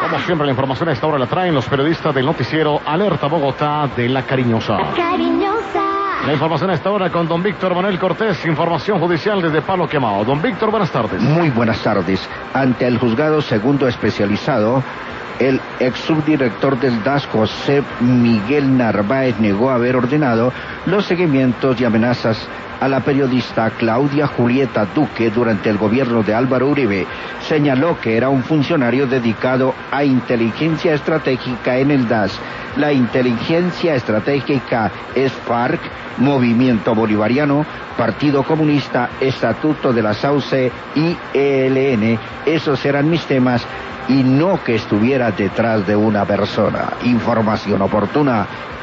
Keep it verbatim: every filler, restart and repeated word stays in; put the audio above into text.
Como siempre, la información a esta hora la traen los periodistas del noticiero Alerta Bogotá de La Cariñosa. La Cariñosa. La información a esta hora con don Víctor Manuel Cortés, información judicial desde Palo Quemado. Don Víctor, buenas tardes. Muy buenas tardes. Ante el juzgado segundo especializado, el ex subdirector del D A S, José Miguel Narváez, negó haber ordenado los seguimientos y amenazas a la periodista Claudia Julieta Duque durante el gobierno de Álvaro Uribe. Señaló que era un funcionario dedicado a inteligencia estratégica en el D A S. La inteligencia estratégica es FARC, Movimiento Bolivariano, Partido Comunista, Estatuto de la Sauce y E L N. Esos eran mis temas, y no que estuviera detrás de una persona. Información oportuna